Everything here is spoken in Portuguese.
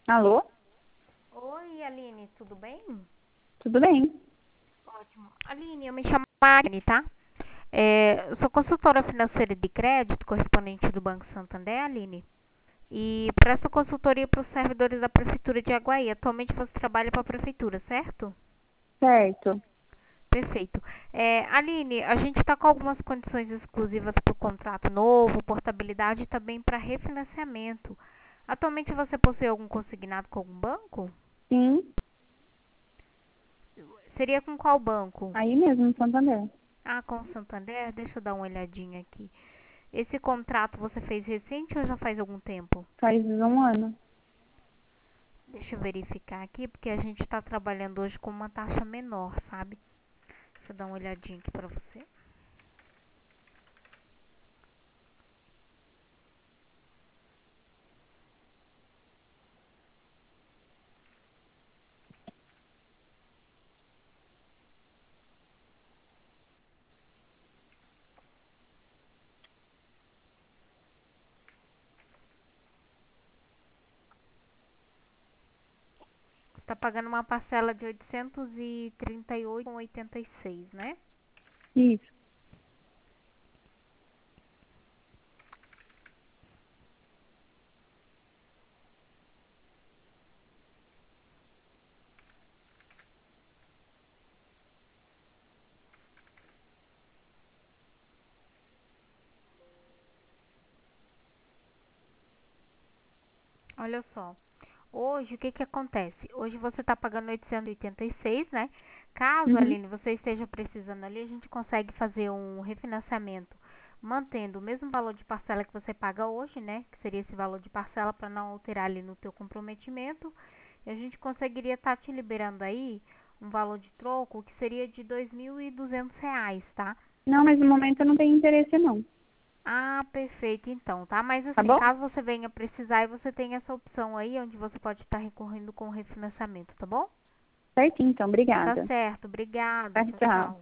Alô? Oi, Aline, tudo bem? Tudo bem? Ótimo. Aline, eu me chamo Aline, tá? Eu sou consultora financeira de crédito, correspondente do Banco Santander, Aline. E presto consultoria para os servidores da Prefeitura de Aguaí. Atualmente você trabalha para a Prefeitura, certo? Certo. Perfeito. Aline, a gente está com algumas condições exclusivas para o contrato novo, portabilidade e também para refinanciamento. Atualmente você possui algum consignado com algum banco? Sim, Seria com qual banco? aí mesmo, em Santander. Ah, com o Santander? Deixa eu dar uma olhadinha aqui. Esse contrato você fez recente ou já faz algum tempo? Faz um ano. Deixa eu verificar aqui, porque a gente está trabalhando hoje com uma taxa menor, sabe? Deixa eu dar uma olhadinha aqui pra você. Você está pagando uma parcela de 838,86, né? Isso. Olha só. Hoje, o que que acontece? Hoje você está pagando 886, né? Caso, Uhum. Aline, você esteja precisando ali, a gente consegue fazer um refinanciamento mantendo o mesmo valor de parcela que você paga hoje, né? Que seria esse valor de parcela para não alterar ali no teu comprometimento. E a gente conseguiria estar te liberando aí um valor de troco que seria de R$ 2.200, tá? Não, mas no momento eu não tenho interesse, não. Ah, perfeito, então, tá? Mas Tá assim, bom? caso você venha precisar, e você tem essa opção aí, onde você pode estar recorrendo com o refinanciamento, tá bom? Certinho, então. Tá Obrigada. certo, obrigada. Tchau, Tchau, tchau. tchau.